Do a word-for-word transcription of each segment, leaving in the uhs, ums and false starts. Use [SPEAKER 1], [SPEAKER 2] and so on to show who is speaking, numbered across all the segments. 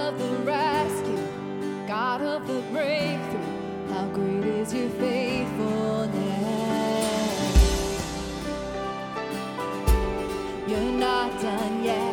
[SPEAKER 1] of the rescue, God of the breakthrough, how great is your faithfulness. You're not done yet.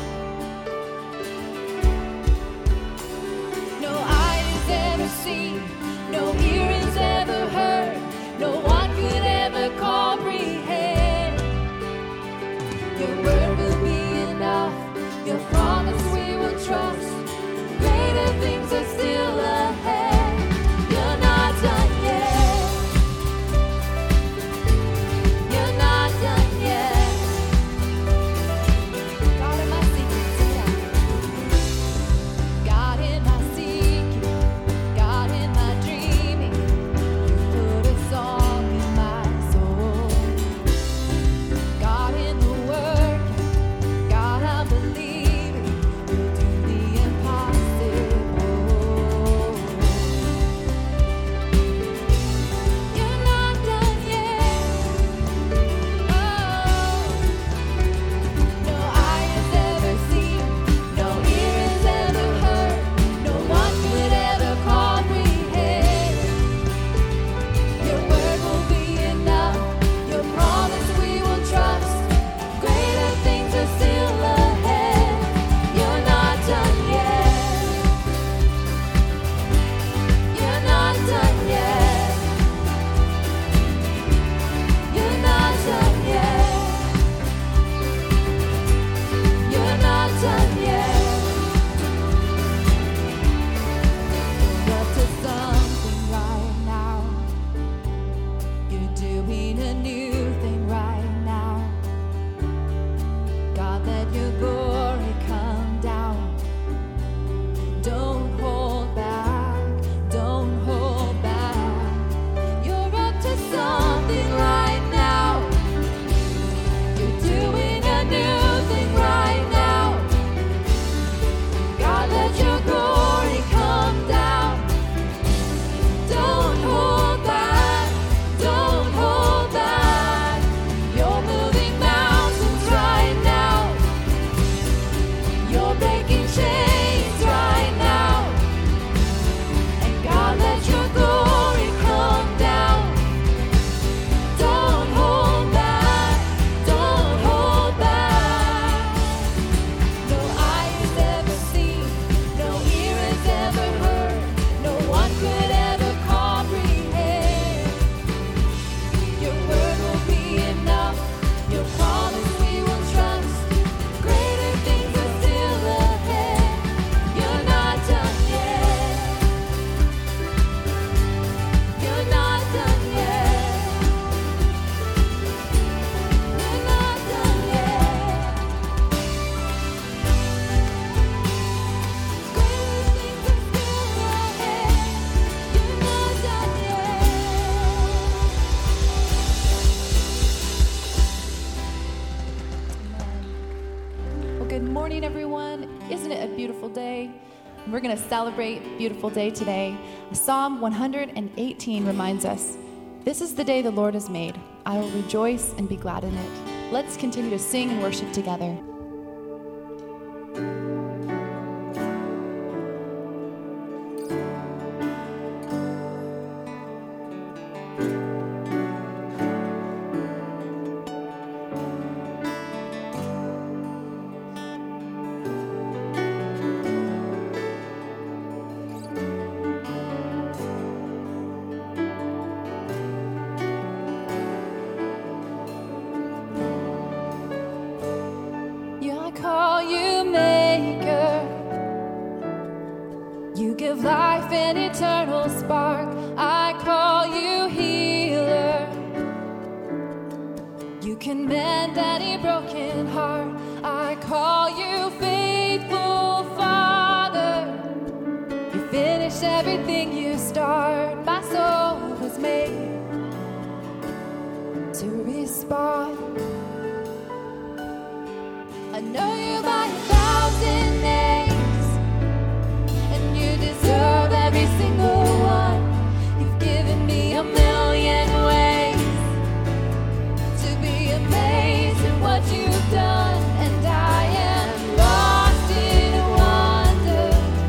[SPEAKER 1] No eye has ever seen, no ear has ever heard, no one could ever comprehend. Your word will be enough, your promise we will trust. Greater things are still ahead. You're not done yet. You're not done yet. God in my secret, sing it out. God in my secret, God in my dreaming, you put a song in my soul. God in the work, God I believe it, you'll do the impossible. You're not done yet. Oh, no eye has ever seen, no ear has ever heard, no one could ever comprehend. Your word will be enough, your promise we will trust. Greater things are still ahead. You're not done yet. You're not done yet. You're not done yet. You're not done yet. You're up to something right now. You're doing a new thing right now. God, let your glory come down. Don't hold back, don't hold back. You're up to something right now. You're doing a new thing right now. God, let your glory come down. Don't hold back, don't hold back. You're moving mountains right now. You're breaking chains right now. And God, let your glory come down. Don't hold back, don't hold back. No eye has ever seen, no ear has ever heard, no one could ever comprehend. Your word will be enough, your promise we will trust. Greater things are still ahead. You're not done yet. You're not done yet. You're not done yet. Greater things are still ahead. You're not done yet. Well, good morning, everyone. Isn't it a beautiful day? We're going to celebrate a beautiful day today. Psalm one hundred eighteen reminds us, "This is the day the Lord has made. I will rejoice and be glad in it." Let's continue to sing and worship together. Yeah, I call you maker. You give life an eternal spark. I call you healer. You can mend any broken heart. I call you faithful Father. You finish everything you start. My soul was made to respond. I know you by a thousand names, and you deserve every single one. You've given me a million ways to be amazed at what you've done, and I am lost in wonder.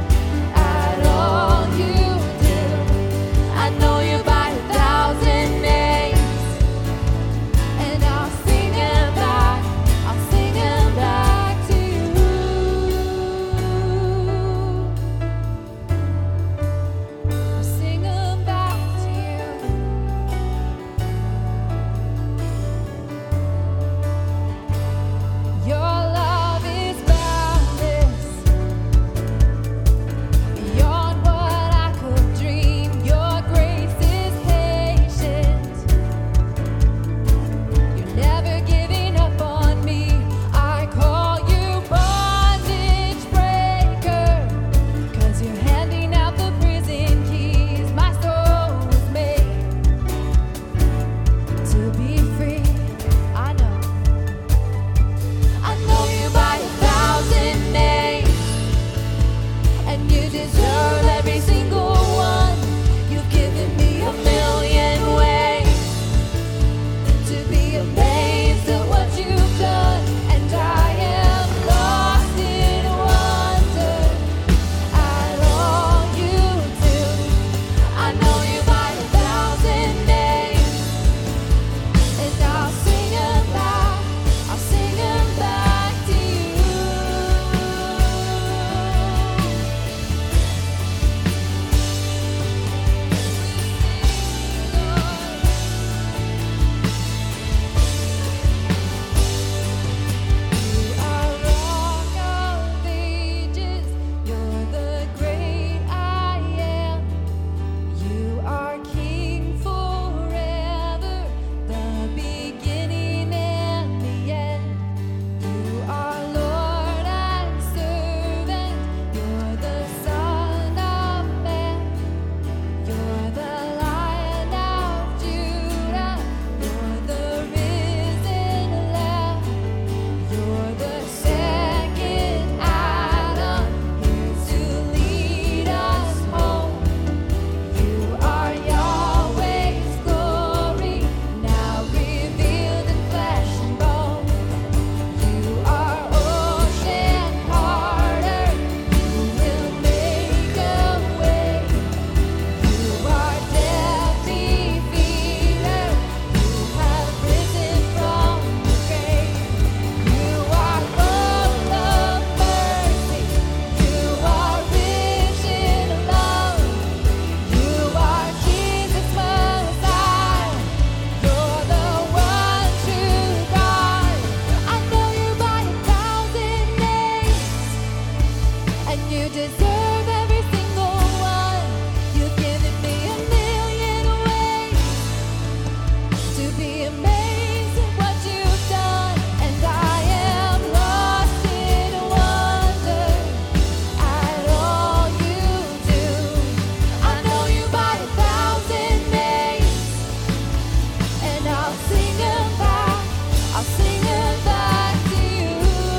[SPEAKER 1] You deserve every single one. You've given me a million ways to be amazed at what you've done, and I am lost in wonder at all you do. I know you by a thousand names, and I'll sing them back. I'll sing them back to you.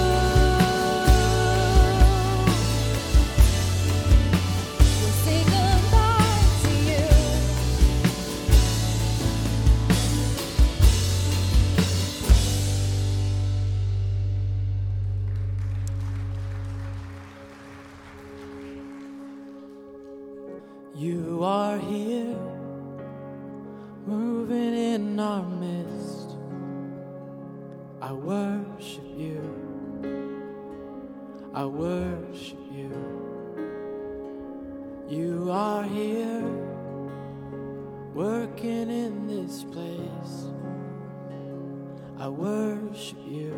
[SPEAKER 1] We'll sing them back to you.
[SPEAKER 2] You are here, moving in our midst. I worship you. I worship you. You are here, working in this place. I worship you.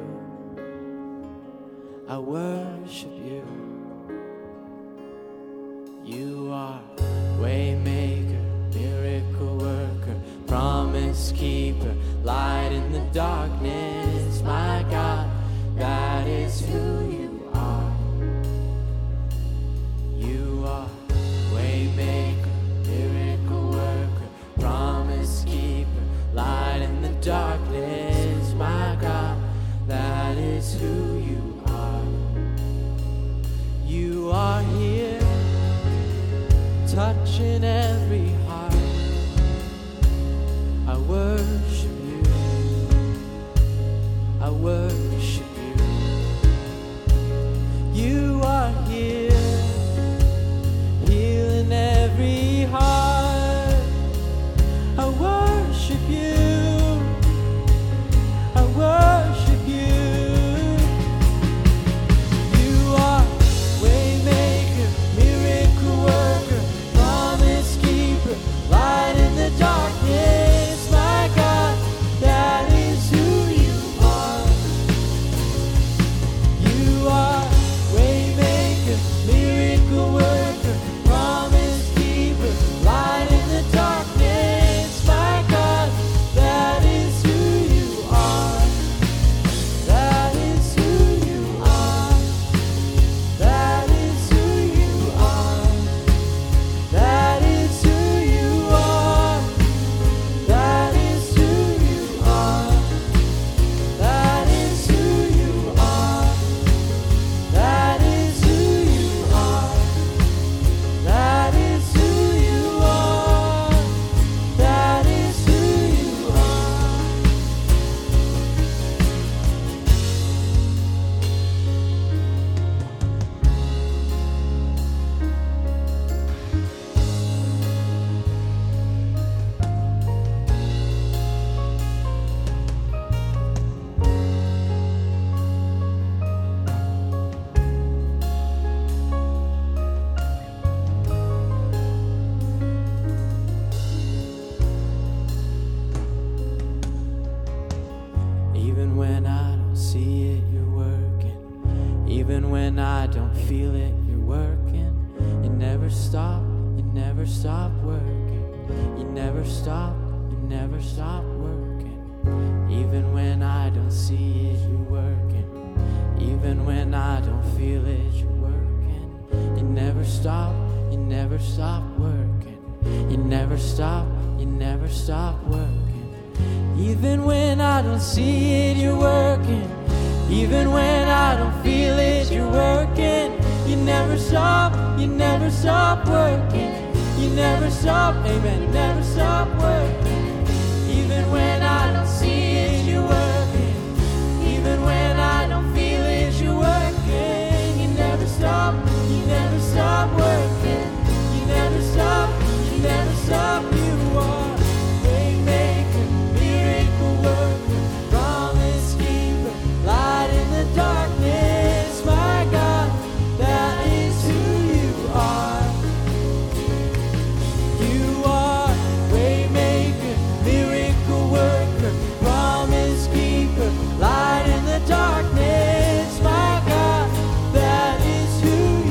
[SPEAKER 2] I worship you. You are waymaker, miracle worker, promise keeper, light in the darkness. My God, that is who you are. You are waymaker, miracle worker, promise keeper, light in the darkness. My God, that is who you are. You are here, touching every heart. I worship you. I worship you. You are here, healing every heart. I worship you. I worship you. You are waymaker, miracle worker, promise keeper, light in the darkness. My God, that is who you are. You are waymaker, miracle worker, promise keeper, light in the darkness. My God, that is who you are. That is who you are. That is who you are. That is who you are. That is who you are. That is who you are. That is who you are. That is who you are. That is who you are. Even when I don't see it, you're working. Even when I don't feel it, you're working. You never stop, you never stop working. You never stop, you never stop working. Even when I don't see it, you're working. Even when I don't feel it, you're working. You never stop, you never stop working. You never stop, you never stop working. Even when I don't see it, you're working. Even when I don't feel it, you're working. You never stop, you never stop working. You never stop, amen, you never stop working. Even when I don't see it, you're working. Even when I don't feel it, you're working. You never stop, you never stop working. You never stop, you never stop. You are waymaker, miracle worker, promise keeper, light in the darkness. My God, that is who you are. You are waymaker, miracle worker, promise keeper, light in the darkness. My God, that is who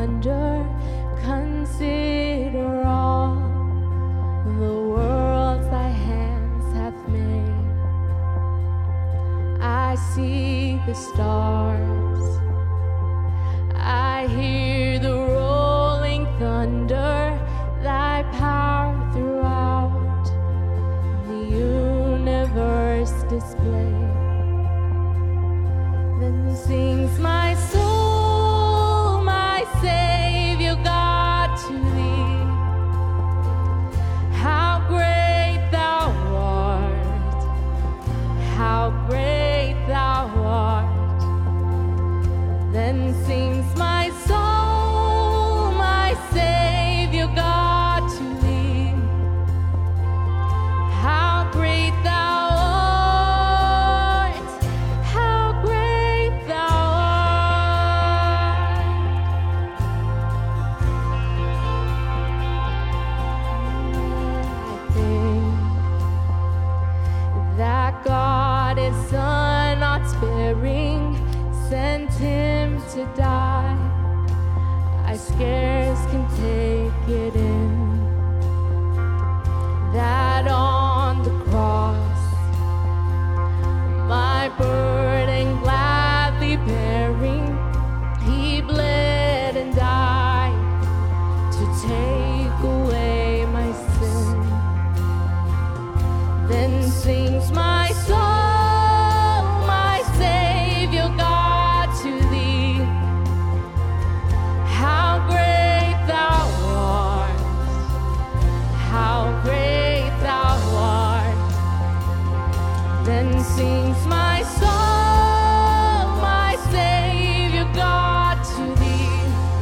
[SPEAKER 1] wonder, consider all the worlds thy hands have made. I see the stars, I hear the rolling thunder, thy power throughout the universe display. Then sings my soul, my Savior God, to thee. How great thou art, how great thou art. Then sings my soul, my Savior God, to thee. How great thou art, how great thou art. I think that God is Son not sparing, sent him to die. I scarce can take it in, that on the cross my burden gladly bearing, he bled and died to take away my sin. Then sings my soul, my Savior God, to thee. How great thou art, how great thou art. Then sings my soul, my Savior God, to thee.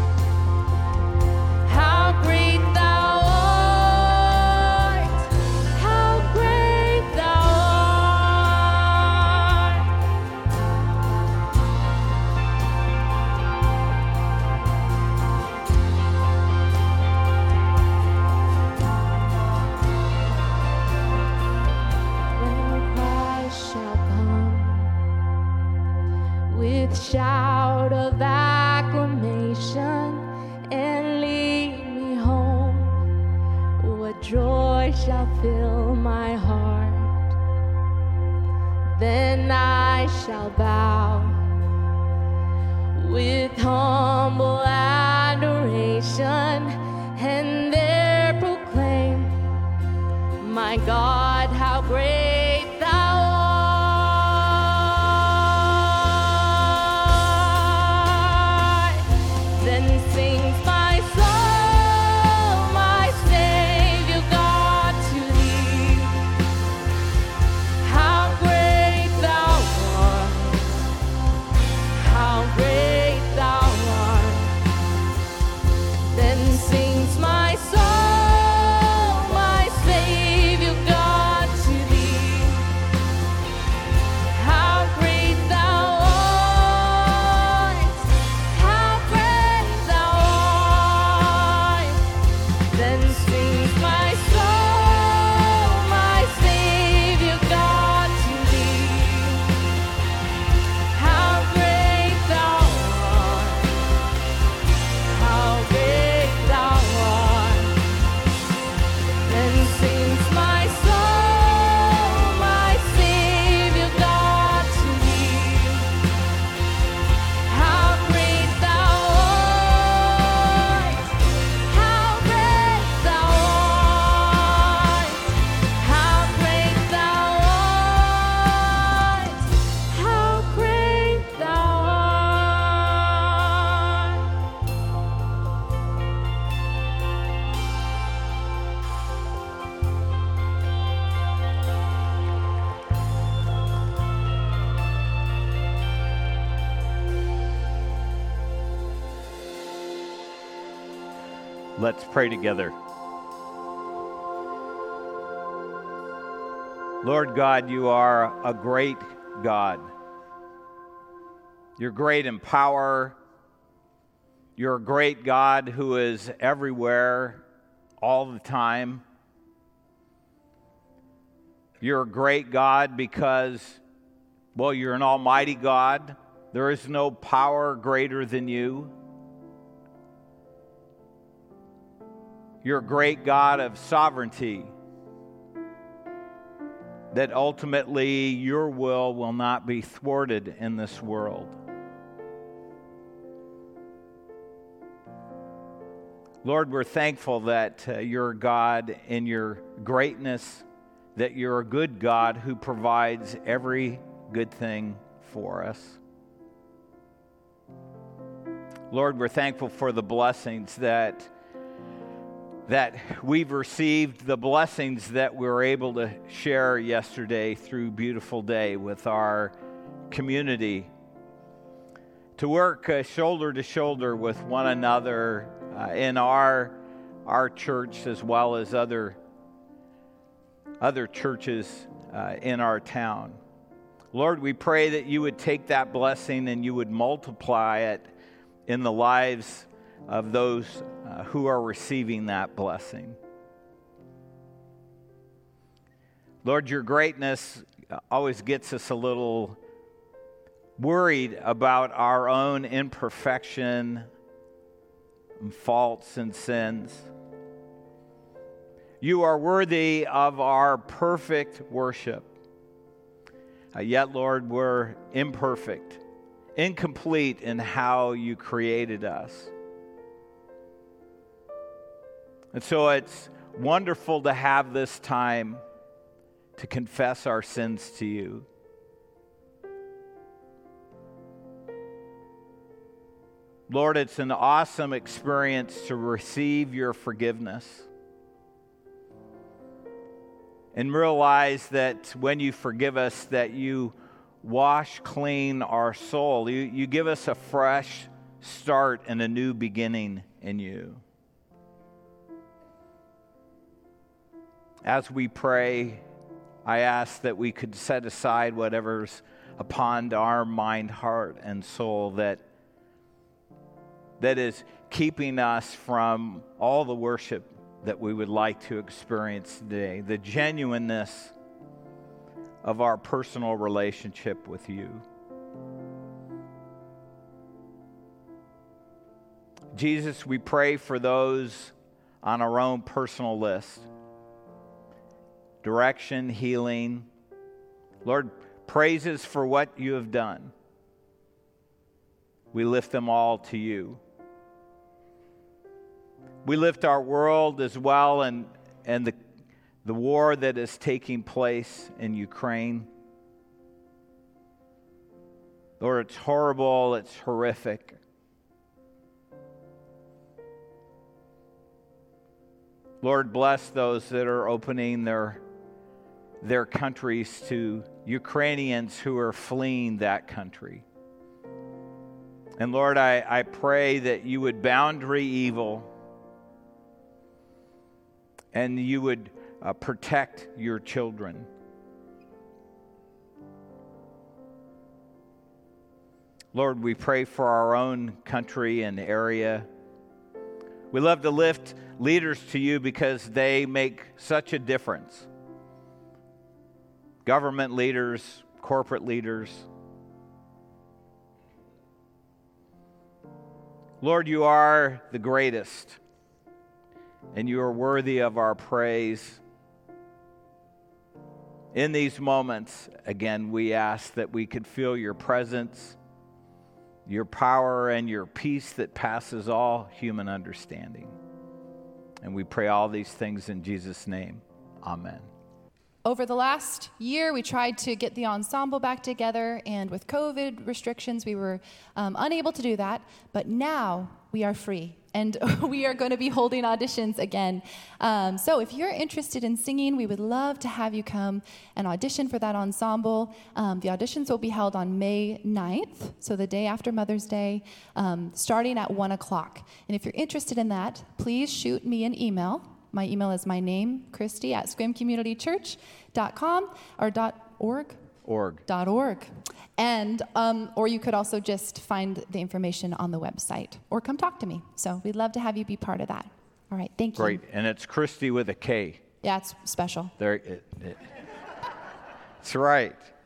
[SPEAKER 1] How great thou art, how great thou art. When Christ shall come with shout of acclamation and lead me home, what joy shall fill my heart. Then I shall bow with humble adoration and there proclaim, my God, how great thou art. Then sings my soul, my Savior God, to thee. How great thou art, how great thou art. Then sings my soul, my Savior God, to thee. How great thou art, how great thou art. Then sings my soul, my Savior God, to thee. How great thou art, how great thou art. Then sings my soul, my Savior God, to thee. How great thou art, how great thou art, how great thou art, how great thou art.
[SPEAKER 3] Let's pray together. Lord God, you are a great God. You're great in power. You're a great God who is everywhere all the time. You're a great God because, well, you're an almighty God. There is no power greater than you. You're a great God of sovereignty, that ultimately your will will not be thwarted in this world. Lord, we're thankful that uh, you're God in your greatness, that you're a good God who provides every good thing for us. Lord, we're thankful for the blessings that that we've received, the blessings that we were able to share yesterday through Beautiful Day with our community, to work uh, shoulder to shoulder with one another uh, in our our church as well as other other churches uh, in our town. Lord, we pray that you would take that blessing and you would multiply it in the lives of those uh, who are receiving that blessing. Lord, your greatness always gets us a little worried about our own imperfection and faults and sins. You are worthy of our perfect worship. Uh, yet, Lord, we're imperfect, incomplete in how you created us. And so it's wonderful to have this time to confess our sins to you. Lord, it's an awesome experience to receive your forgiveness and realize that when you forgive us, that you wash clean our soul. You, you give us a fresh start and a new beginning in you. As we pray, I ask that we could set aside whatever's upon our mind, heart, and soul that, that is keeping us from all the worship that we would like to experience today, the genuineness of our personal relationship with you. Jesus, we pray for those on our own personal list. Direction, healing. Lord, praises for what you have done. We lift them all to you. We lift our world as well and, and the, the war that is taking place in Ukraine. Lord, it's horrible, it's horrific. Lord, bless those that are opening their their countries to Ukrainians who are fleeing that country. And Lord, I, I pray that you would boundary evil and you would uh, protect your children. Lord, we pray for our own country and area. We love to lift leaders to you because they make such a difference. Government leaders, corporate leaders. Lord, you are the greatest, and you are worthy of our praise. In these moments, again, we ask that we could feel your presence, your power, and your peace that passes all human understanding. And we pray all these things in Jesus' name. Amen.
[SPEAKER 4] Over the last year, we tried to get the ensemble back together, and with COVID restrictions, we were um, unable to do that. But now we are free, and we are going to be holding auditions again. Um, so if you're interested in singing, we would love to have you come and audition for that ensemble. Um, the auditions will be held on May ninth, so the day after Mother's Day, um, starting at one o'clock. And if you're interested in that, please shoot me an email. My email is my name, Christy, at scrim community church dot com or .org?
[SPEAKER 3] Org.
[SPEAKER 4] Dot .org. And, um, or you could also just find the information on the website or come talk to me. So we'd love to have you be part of that. All right, thank you.
[SPEAKER 3] Great, and it's Christy with a K.
[SPEAKER 4] Yeah, it's special.
[SPEAKER 3] There, it, it, that's right.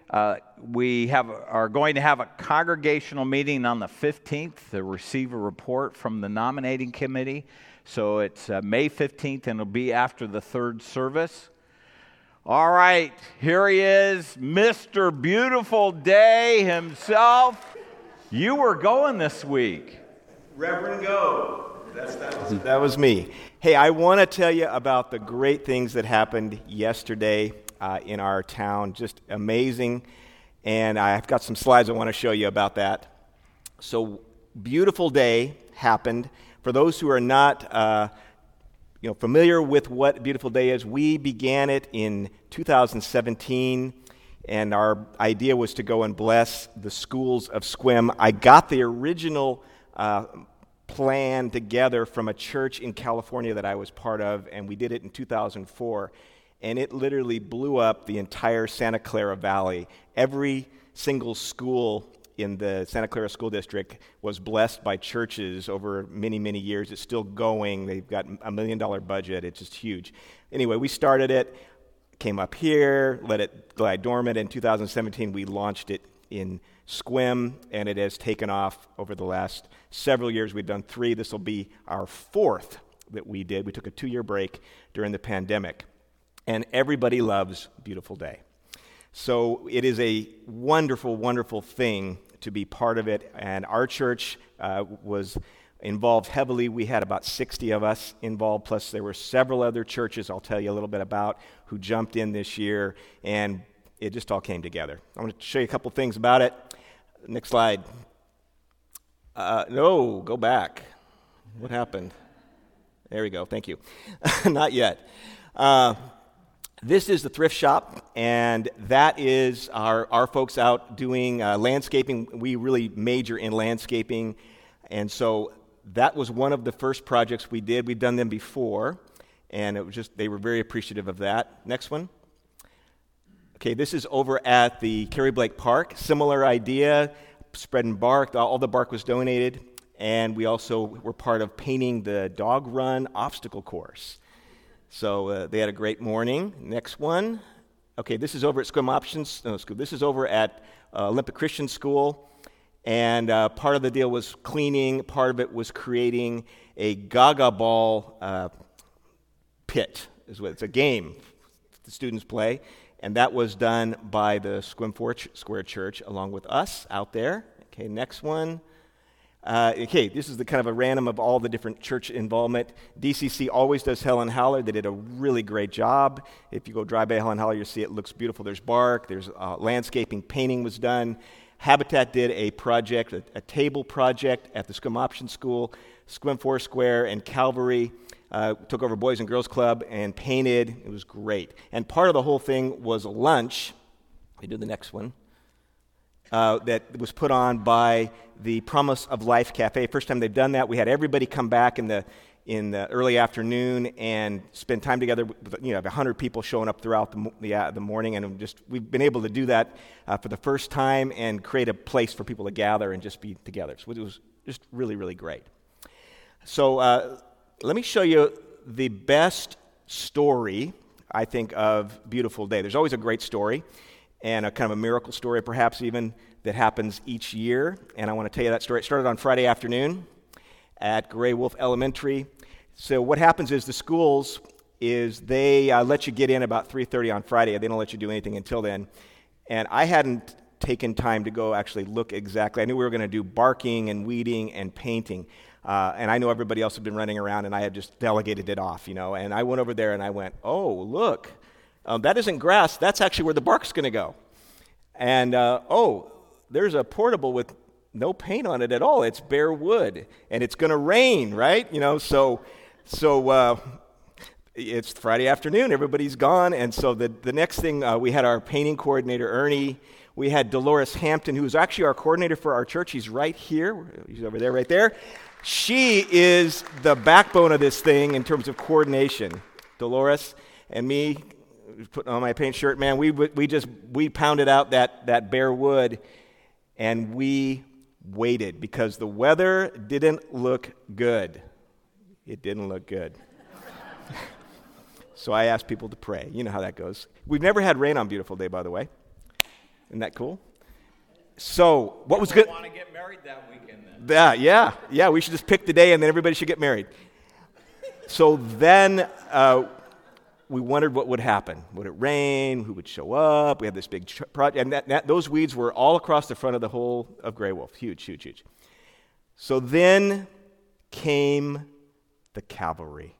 [SPEAKER 3] Uh, we have are going to have a congregational meeting on the fifteenth to receive a report from the nominating committee. So it's uh, May fifteenth, and it'll be after the third service. All right, here he is, Mister Beautiful Day himself. You were going this week.
[SPEAKER 5] Reverend Go. That's, that, was, that was me. Hey, I want to tell you about the great things that happened yesterday uh, in our town. Just amazing. And I've got some slides I want to show you about that. So, Beautiful Day happened. For those who are not uh, you know, familiar with what Beautiful Day is, we began it in two thousand seventeen, and our idea was to go and bless the schools of Sequim. I got the original uh, plan together from a church in California that I was part of, and we did it in two thousand four, and it literally blew up the entire Santa Clara Valley. Every single school in the Santa Clara School District was blessed by churches over many, many years. It's still going. They've got a million dollar budget. It's just huge. Anyway, we started it, came up here, let it lie dormant. In two thousand seventeen, we launched it in Sequim, and it has taken off over the last several years. We've done three. This will be our fourth that we did. We took a two-year break during the pandemic, and everybody loves Beautiful Day. So it is a wonderful, wonderful thing to be part of it, and our church uh, was involved heavily. We had about sixty of us involved, plus there were several other churches I'll tell you a little bit about who jumped in this year, and it just all came together. I'm going to show you a couple things about it. Next slide. Uh, no, go back. What happened? There we go. Thank you. Not yet. Uh, This is the thrift shop, and that is our, our folks out doing uh, landscaping. We really major in landscaping, and so that was one of the first projects we did. We'd done them before, and it was just they were very appreciative of that. Next one. Okay, this is over at the Carrie Blake Park. Similar idea, spreading bark. All the bark was donated, and we also were part of painting the dog run obstacle course. So uh, they had a great morning. Next one. Okay, this is over at Sequim Options no, School. This is over at uh, Olympic Christian School. And uh, part of the deal was cleaning. Part of it was creating a Gaga Ball uh, pit. Is what it's a game the students play. And that was done by the Sequim Four Square Church along with us out there. Okay, next one. Uh, okay, this is the kind of a random of all the different church involvement. D C C always does Helen Haller. They did a really great job. If you go drive by Helen Haller, you'll see it looks beautiful. There's bark, there's uh, landscaping, painting was done. Habitat did a project, a, a table project at the Sequim Option School. Sequim Foursquare and Calvary uh, took over Boys and Girls Club and painted. It was great. And part of the whole thing was a lunch. We do the next one. Uh, that was put on by the Promise of Life Cafe. First time they've done that. We had everybody come back in the in the early afternoon and spend time together. With, you know, one hundred people showing up throughout the the, uh, the morning, and just we've been able to do that uh, for the first time and create a place for people to gather and just be together. So it was just really, really great. So uh, let me show you the best story, I think, of Beautiful Day. There's always a great story, and a kind of a miracle story, perhaps even, that happens each year. And I want to tell you that story. It started on Friday afternoon at Gray Wolf Elementary. So what happens is the schools is they uh, let you get in about three thirty on Friday. They don't let you do anything until then. And I hadn't taken time to go actually look exactly. I knew we were going to do barking and weeding and painting. Uh, and I know everybody else had been running around, and I had just delegated it off, you know. And I went over there, and I went, oh, look. Um, that isn't grass. That's actually where the bark's going to go. And, uh, oh, there's a portable with no paint on it at all. It's bare wood. And it's going to rain, right? You know, so so uh, it's Friday afternoon. Everybody's gone. And so the, the next thing, uh, we had our painting coordinator, Ernie. We had Dolores Hampton, who's actually our coordinator for our church. He's right here. He's over there, right there. She is the backbone of this thing in terms of coordination. Dolores and me, putting on my paint shirt, man, we we just, we pounded out that, that bare wood, and we waited because the weather didn't look good. It didn't look good. So I asked people to pray. You know how that goes. We've never had rain on Beautiful Day, by the way. Isn't that cool? So, what was good?
[SPEAKER 3] Want to get married that weekend then?
[SPEAKER 5] Yeah, yeah, yeah. We should just pick the day, and then everybody should get married. So then uh, we wondered what would happen. Would it rain? Who would show up? We had this big tr- project, and that, that, those weeds were all across the front of the whole of Grey Wolf. Huge, huge, huge. So then came the cavalry.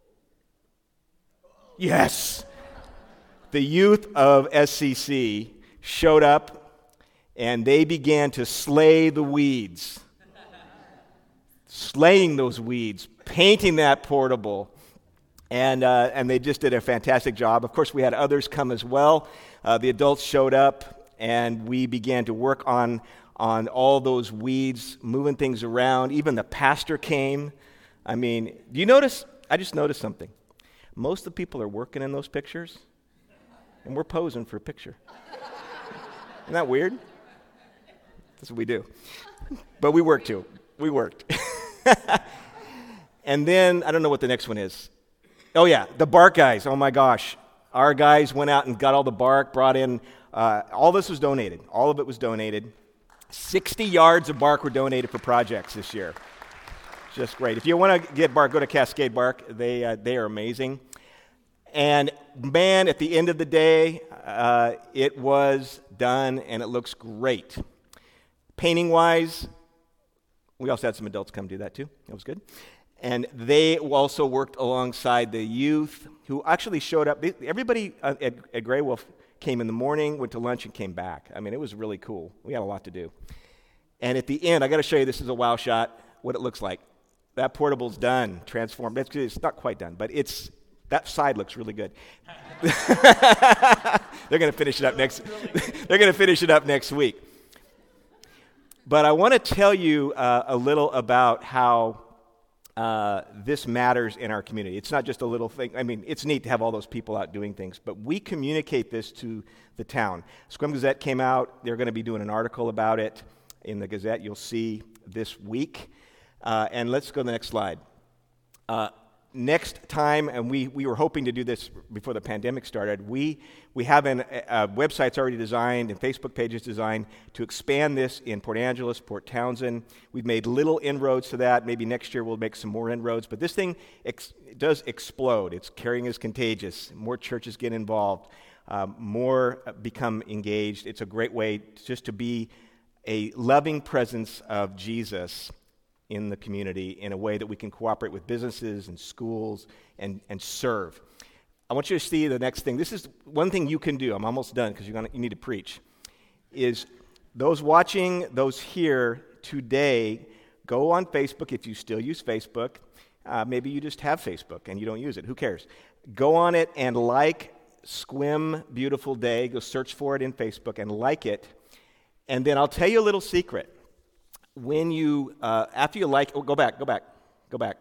[SPEAKER 5] Yes, the youth of S C C showed up, and they began to slay the weeds. Slaying those weeds, painting that portable, and uh, and they just did a fantastic job. Of course, we had others come as well. Uh, the adults showed up, and we began to work on on all those weeds, moving things around. Even the pastor came. I mean, do you notice? I just noticed something. Most of the people are working in those pictures, and we're posing for a picture. Isn't that weird? That's what we do. But we work too. We worked. And then, I don't know what the next one is. Oh, yeah, the bark guys. Oh, my gosh. Our guys went out and got all the bark, brought in, uh, all this was donated. All of it was donated. sixty yards of bark were donated for projects this year. Just great. If you want to get bark, go to Cascade Bark. They, uh, they are amazing. And, man, at the end of the day, uh, it was done, and it looks great. Painting-wise, we also had some adults come do that too. That was good. And they also worked alongside the youth who actually showed up. They, everybody at, at Grey Wolf came in the morning, went to lunch, and came back. I mean, it was really cool. We had a lot to do. And at the end, I got to show you, this is a wow shot, what it looks like. That portable's done, transformed. It's, it's not quite done, but it's that side looks really good. They're going to finish it up next. They're going to finish it up next week. But I want to tell you uh, a little about how uh, this matters in our community. It's not just a little thing. I mean, it's neat to have all those people out doing things, but we communicate this to the town. Sequim Gazette came out. They're going to be doing an article about it in the Gazette. You'll see this week. Uh, and let's go to the next slide. Uh, next time, and we, we were hoping to do this before the pandemic started, we we have an, a, a website's already designed and Facebook pages designed to expand this in Port Angeles, Port Townsend. We've made little inroads to that. Maybe next year we'll make some more inroads. But this thing ex- does explode. It's caring is contagious. More churches get involved. Um, more become engaged. It's a great way just to be a loving presence of Jesus in the community in a way that we can cooperate with businesses and schools and, and serve. I want you to see the next thing. This is one thing you can do. I'm almost done because you're gonna, you need to preach. Is those watching, those here today, go on Facebook if you still use Facebook. Uh, maybe you just have Facebook and you don't use it. Who cares? Go on it and like Sequim Beautiful Day. Go search for it in Facebook and like it. And then I'll tell you a little secret. When you, uh, after you like, oh, go back, go back, go back.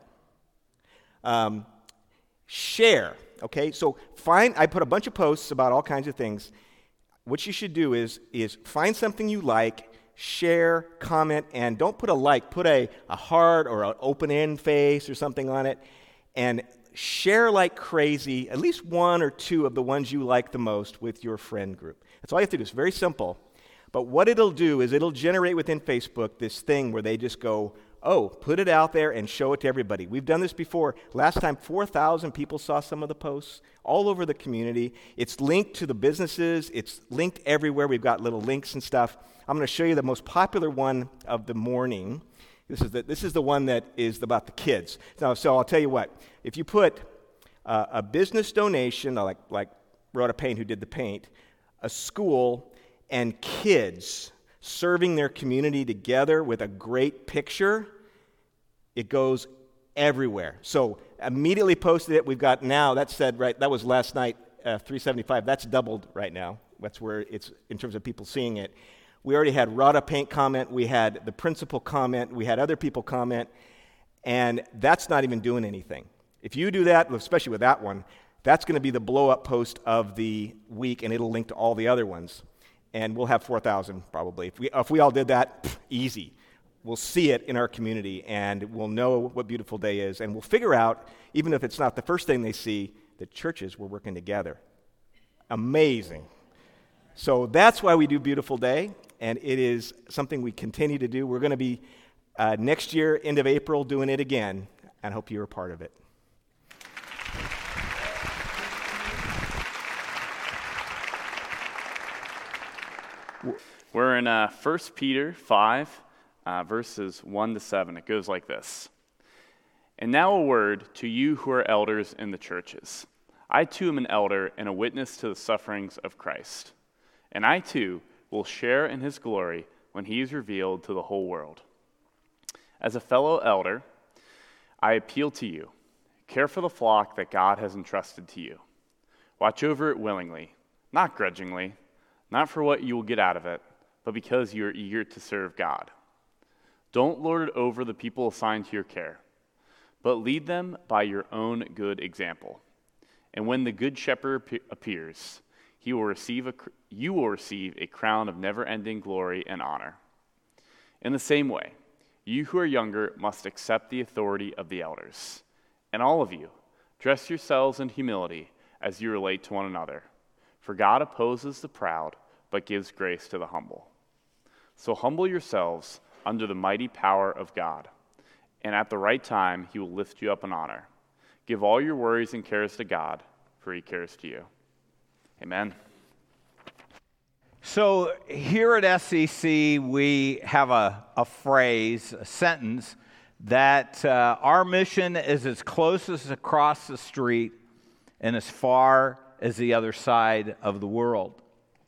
[SPEAKER 5] Um, share, okay? So find, I put a bunch of posts about all kinds of things. What you should do is, is find something you like, share, comment, and don't put a like, put a, a heart or an open end face or something on it, and share like crazy, at least one or two of the ones you like the most with your friend group. That's all you have to do. It's very simple. But what it'll do is it'll generate within Facebook this thing where they just go, oh, put it out there and show it to everybody. We've done this before. Last time, four thousand people saw some of the posts all over the community. It's linked to the businesses. It's linked everywhere. We've got little links and stuff. I'm going to show you the most popular one of the morning. This is the, this is the one that is about the kids. Now, so I'll tell you what. If you put uh, a business donation, like, like Rhoda Payne, who did the paint, a school, and kids serving their community together with a great picture, it goes everywhere. So immediately posted it. We've got now, that said, right, that was last night, uh, three seventy-five. That's doubled right now. That's where it's in terms of people seeing it. We already had Rhoda Paint comment. We had the principal comment. We had other people comment. And that's not even doing anything. If you do that, especially with that one, that's going to be the blow-up post of the week, and it'll link to all the other ones. And we'll have four thousand probably. If we, if we all did that, pff, easy. We'll see it in our community, and we'll know what Beautiful Day is. And we'll figure out, even if it's not the first thing they see, that churches were working together. Amazing. So that's why we do Beautiful Day, and it is something we continue to do. We're going to be, uh, next year, end of April, doing it again, and I hope you're a part of it.
[SPEAKER 6] We're in uh, First Peter five, uh, verses one to seven. It goes like this. And now a word to you who are elders in the churches. I too am an elder and a witness to the sufferings of Christ. And I too will share in his glory when he is revealed to the whole world. As a fellow elder, I appeal to you. Care for the flock that God has entrusted to you. Watch over it willingly, not grudgingly, not for what you will get out of it, but because you are eager to serve God. Don't lord it over the people assigned to your care, but lead them by your own good example. And when the good shepherd appears, he will receive a, you will receive a crown of never-ending glory and honor. In the same way, you who are younger must accept the authority of the elders. And all of you, dress yourselves in humility as you relate to one another. For God opposes the proud, but gives grace to the humble. So humble yourselves under the mighty power of God, and at the right time he will lift you up in honor. Give all your worries and cares to God, for he cares to you. Amen.
[SPEAKER 3] So here at S C C, we have a, a phrase, a sentence, that uh, our mission is as close as across the street and as far as the other side of the world.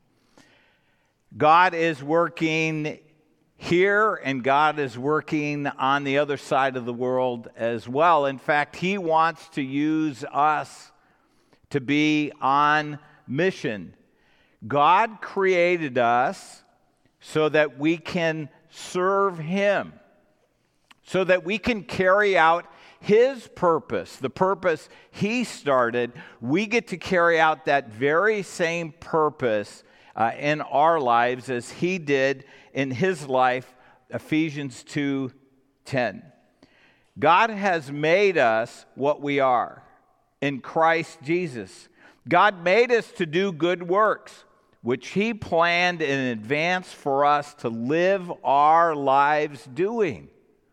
[SPEAKER 3] God is working here, and God is working on the other side of the world as well. In fact, he wants to use us to be on mission. God created us so that we can serve him, so that we can carry out his purpose, the purpose he started. We get to carry out that very same purpose uh, in our lives as he did in his life, Ephesians two ten. God has made us what we are in Christ Jesus. God made us to do good works, which he planned in advance for us to live our lives doing.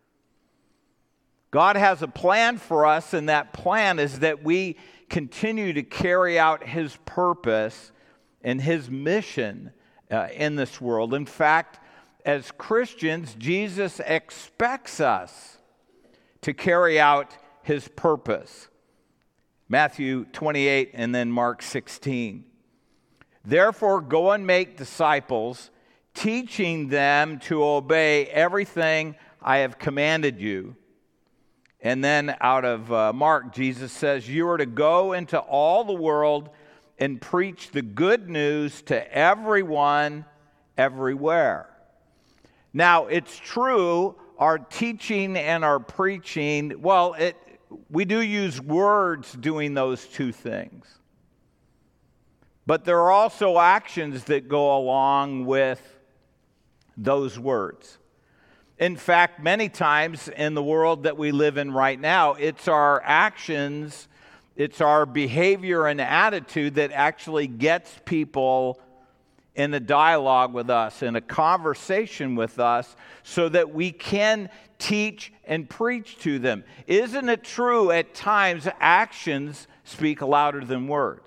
[SPEAKER 3] God has a plan for us, and that plan is that we continue to carry out his purpose and his mission uh, in this world. In fact, as Christians, Jesus expects us to carry out his purpose. Matthew twenty-eight and then Mark sixteen. Therefore, go and make disciples, teaching them to obey everything I have commanded you. And then out of uh, Mark, Jesus says, you are to go into all the world and preach the good news to everyone, everywhere. Now, it's true, our teaching and our preaching, well, it, we do use words doing those two things. But there are also actions that go along with those words. In fact, many times in the world that we live in right now, it's our actions, it's our behavior and attitude that actually gets people in a dialogue with us, in a conversation with us, so that we can teach and preach to them. Isn't it true at times actions speak louder than words?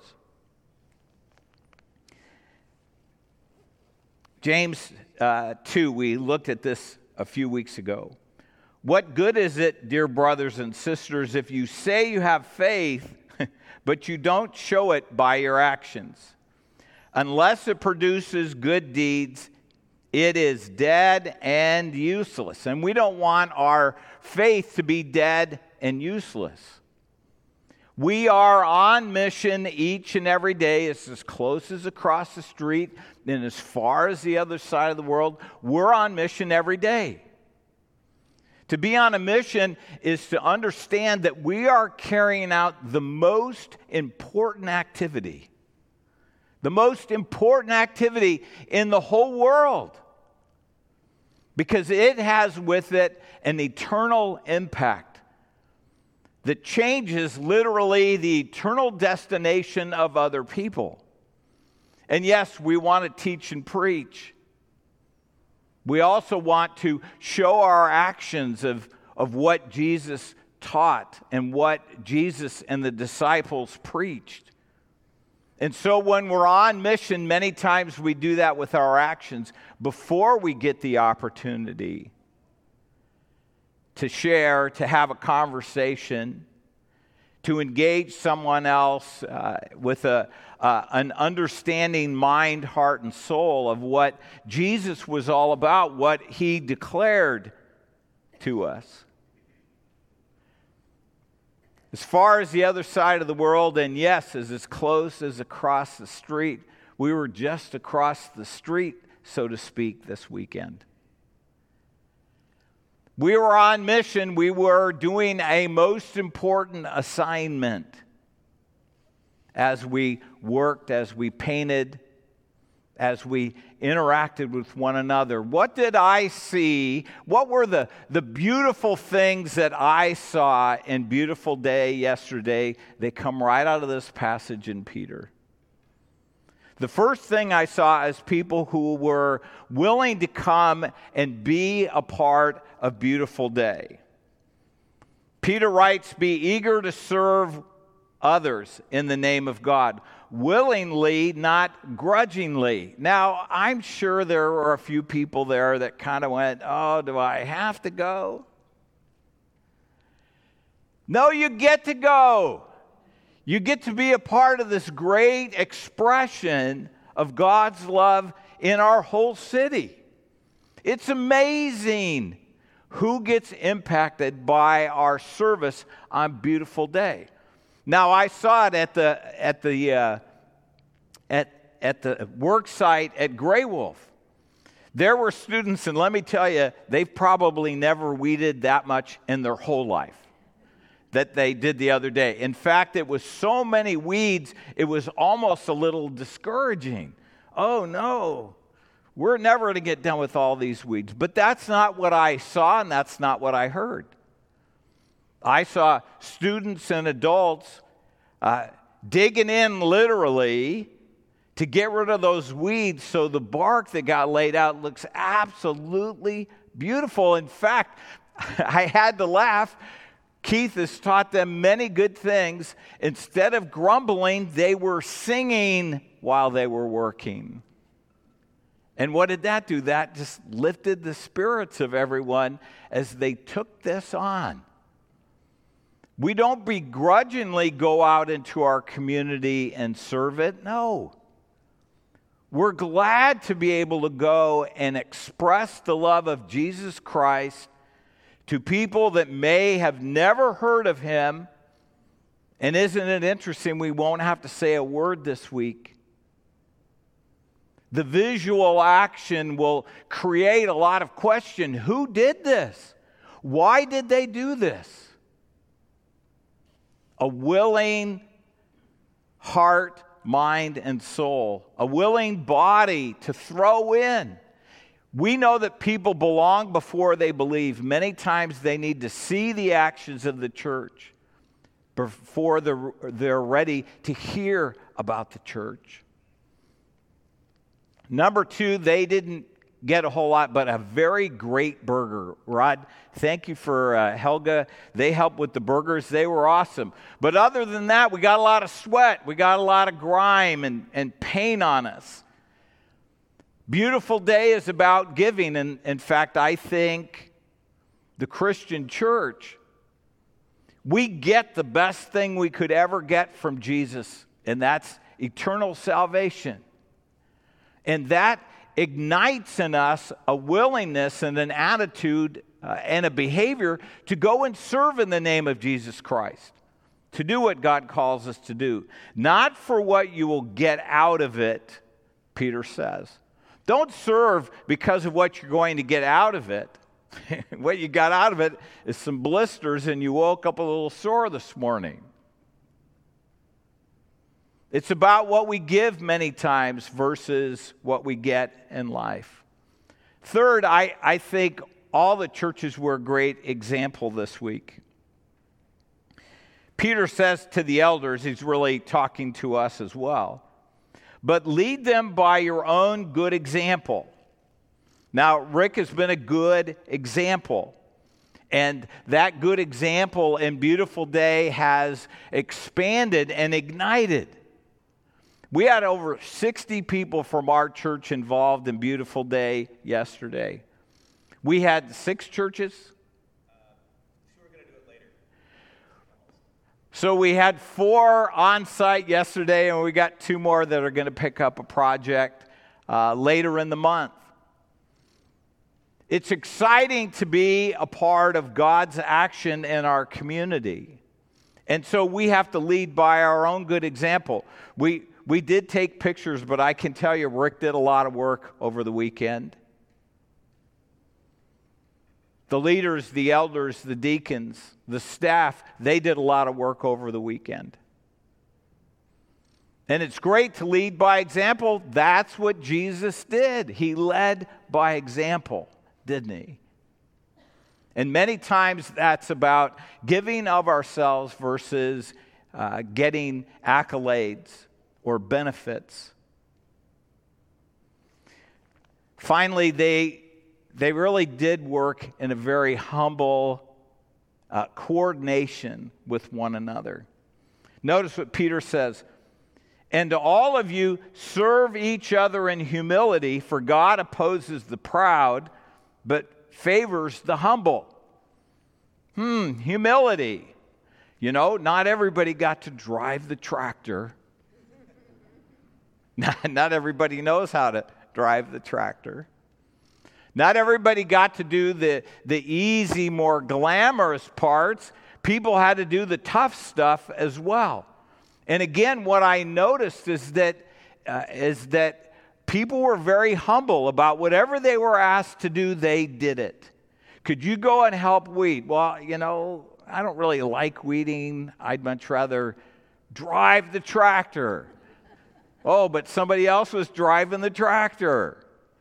[SPEAKER 3] James uh, two, we looked at this a few weeks ago. What good is it, dear brothers and sisters, if you say you have faith, but you don't show it by your actions? Unless it produces good deeds, it is dead and useless. And we don't want our faith to be dead and useless. We are on mission each and every day. It's as close as across the street and as far as the other side of the world. We're on mission every day. To be on a mission is to understand that we are carrying out the most important activity. The most important activity in the whole world. Because it has with it an eternal impact that changes literally the eternal destination of other people. And yes, we want to teach and preach. We also want to show our actions of, of what Jesus taught and what Jesus and the disciples preached. And so when we're on mission, many times we do that with our actions before we get the opportunity to share, to have a conversation, to engage someone else uh, with a, uh, an understanding mind, heart, and soul of what Jesus was all about, what he declared to us. As far as the other side of the world, and yes, as as close as across the street, we were just across the street, so to speak, this weekend. We were on mission. We were doing a most important assignment as we worked, as we painted, as we interacted with one another. What did I see? What were the, the beautiful things that I saw in Beautiful Day yesterday? They come right out of this passage in Peter. The first thing I saw is people who were willing to come and be a part of Beautiful Day. Peter writes, "Be eager to serve others in the name of God, willingly, not grudgingly." Now, I'm sure there were a few people there that kind of went, "Oh, do I have to go?" No, you get to go. You get to be a part of this great expression of God's love in our whole city. It's amazing who gets impacted by our service on Beautiful Day. Now, I saw it at the at the uh, at at the work site at Grey Wolf. There were students, and let me tell you, they've probably never weeded that much in their whole life that they did the other day. In fact, it was so many weeds, it was almost a little discouraging. Oh no, we're never going to get done with all these weeds. But that's not what I saw, and that's not what I heard. I saw students and adults uh, digging in literally to get rid of those weeds so the bark that got laid out looks absolutely beautiful. In fact, I had to laugh. Keith has taught them many good things. Instead of grumbling, they were singing while they were working. And what did that do? That just lifted the spirits of everyone as they took this on. We don't begrudgingly go out into our community and serve it. No. We're glad to be able to go and express the love of Jesus Christ to people that may have never heard of him. And isn't it interesting, we won't have to say a word this week. The visual action will create a lot of question. Who did this? Why did they do this? A willing heart, mind, and soul. A willing body to throw in. We know that people belong before they believe. Many times they need to see the actions of the church before they're, they're ready to hear about the church. Number two, they didn't get a whole lot, but a very great burger. Rod, thank you for uh, Helga. They helped with the burgers. They were awesome. But other than that, we got a lot of sweat. We got a lot of grime and, and paint on us. Beautiful Day is about giving. And in fact, I think the Christian church, we get the best thing we could ever get from Jesus, and that's eternal salvation. And that ignites in us a willingness and an attitude uh, and a behavior to go and serve in the name of Jesus Christ, to do what God calls us to do. Not for what you will get out of it, Peter says. Don't serve because of what you're going to get out of it. What you got out of it is some blisters and you woke up a little sore this morning. It's about what we give many times versus what we get in life. Third, I, I think all the churches were a great example this week. Peter says to the elders, he's really talking to us as well, but lead them by your own good example. Now, Rick has been a good example. And that good example in Beautiful Day has expanded and ignited. We had over sixty people from our church involved in Beautiful Day yesterday. We had six churches. Uh, so we're going to do it later. So we had four on site yesterday, and we got two more that are going to pick up a project uh, later in the month. It's exciting to be a part of God's action in our community. And so we have to lead by our own good example. We we did take pictures, but I can tell you Rick did a lot of work over the weekend. The leaders, the elders, the deacons, the staff, they did a lot of work over the weekend. And it's great to lead by example. That's what Jesus did. He led by example, didn't he? And many times that's about giving of ourselves versus uh, getting accolades or benefits. Finally, they they really did work in a very humble uh, coordination with one another. Notice what Peter says. And to all of you, serve each other in humility, for God opposes the proud, but favors the humble. Hmm, humility. You know, not everybody got to drive the tractor. Not, not everybody knows how to drive the tractor. Not everybody got to do the, the easy, more glamorous parts. People had to do the tough stuff as well. And again, what I noticed is that uh, is that people were very humble about whatever they were asked to do, they did it. Could you go and help weed? Well, you know, I don't really like weeding. I'd much rather drive the tractor. Oh, but somebody else was driving the tractor.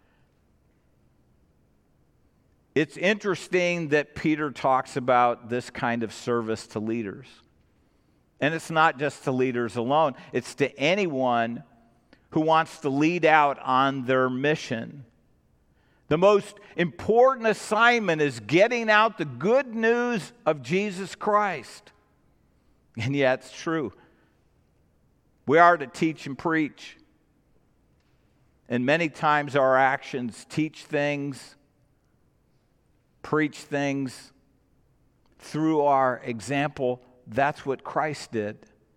[SPEAKER 3] It's interesting that Peter talks about this kind of service to leaders. And it's not just to leaders alone. It's to anyone who wants to lead out on their mission. The most important assignment is getting out the good news of Jesus Christ. And yeah, it's true. We are to teach and preach. And many times our actions teach things, preach things through our example. That's what Christ did.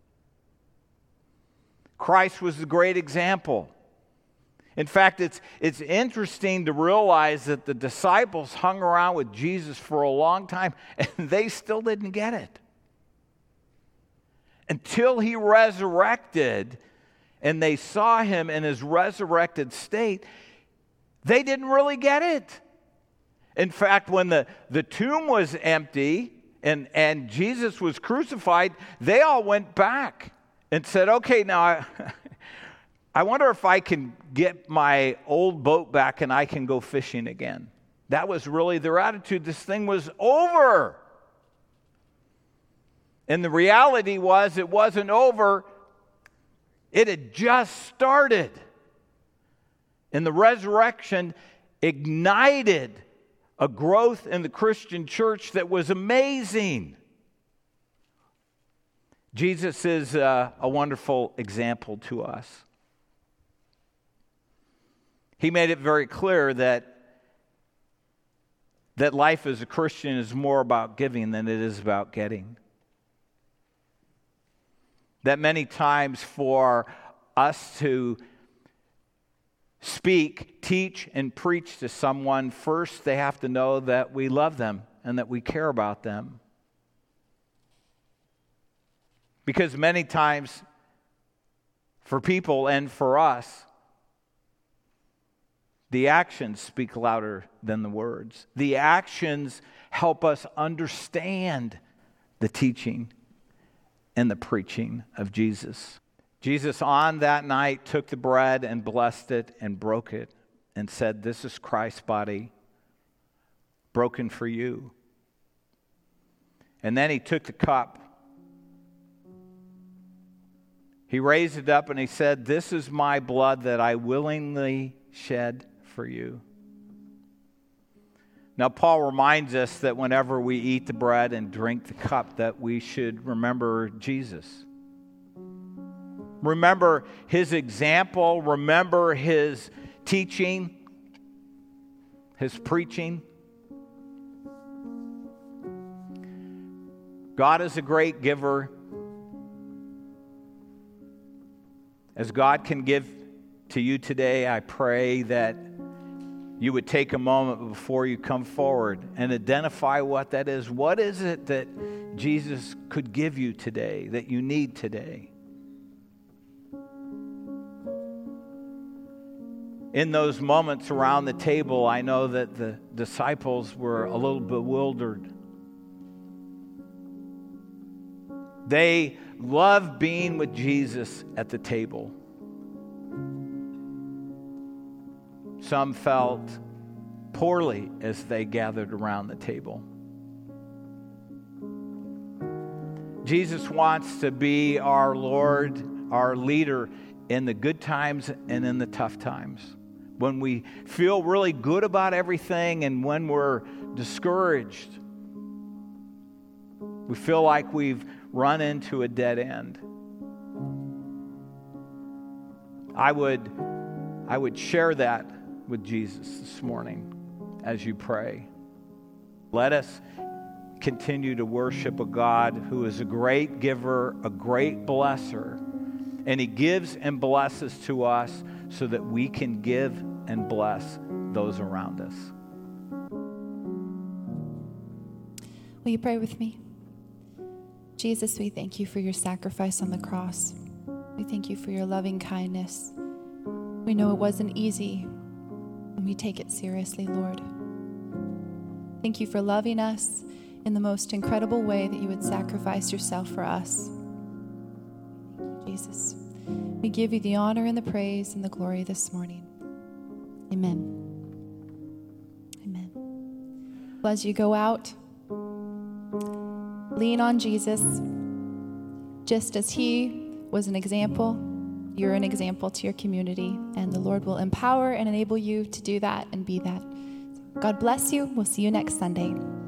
[SPEAKER 3] Christ was the great example. In fact, it's, it's interesting to realize that the disciples hung around with Jesus for a long time, and they still didn't get it. Until he resurrected, and they saw him in his resurrected state, they didn't really get it. In fact, when the, the tomb was empty and, and Jesus was crucified, they all went back and said, okay, now I, I wonder if I can get my old boat back and I can go fishing again. That was really their attitude. This thing was over. And the reality was it wasn't over. It had just started. And the resurrection ignited a growth in the Christian church that was amazing. Jesus is uh, a wonderful example to us. He made it very clear that, that life as a Christian is more about giving than it is about getting. That many times for us to speak, teach, and preach to someone, first they have to know that we love them and that we care about them. Because many times, for people and for us, the actions speak louder than the words. The actions help us understand the teaching and the preaching of Jesus. Jesus on that night took the bread and blessed it and broke it and said, "This is Christ's body broken for you." And then he took the cup. He raised it up and he said, "This is my blood that I willingly shed for you." Now, Paul reminds us that whenever we eat the bread and drink the cup, that we should remember Jesus. Remember his example, remember his teaching, his preaching. God is a great giver. As God can give to you today, I pray that you would take a moment before you come forward and identify what that is. What is it that Jesus could give you today, that you need today? In those moments around the table, I know that the disciples were a little bewildered. They loved being with Jesus at the table. Some felt poorly as they gathered around the table. Jesus wants to be our Lord, our leader in the good times and in the tough times. When we feel really good about everything and when we're discouraged, we feel like we've run into a dead end. I would, I would share that with Jesus this morning as you pray. Let us continue to worship a God who is a great giver, a great blesser, and he gives and blesses to us so that we can give and bless those around us.
[SPEAKER 4] Will you pray with me? Jesus, we thank you for your sacrifice on the cross. We thank you for your loving kindness. We know it wasn't easy, and we take it seriously, Lord. Thank you for loving us in the most incredible way that you would sacrifice yourself for us. Thank you, Jesus. We give you the honor and the praise and the glory this morning. Amen. Amen. Well, as you go out, lean on Jesus. Just as he was an example, you're an example to your community, and the Lord will empower and enable you to do that and be that. God bless you. We'll see you next Sunday.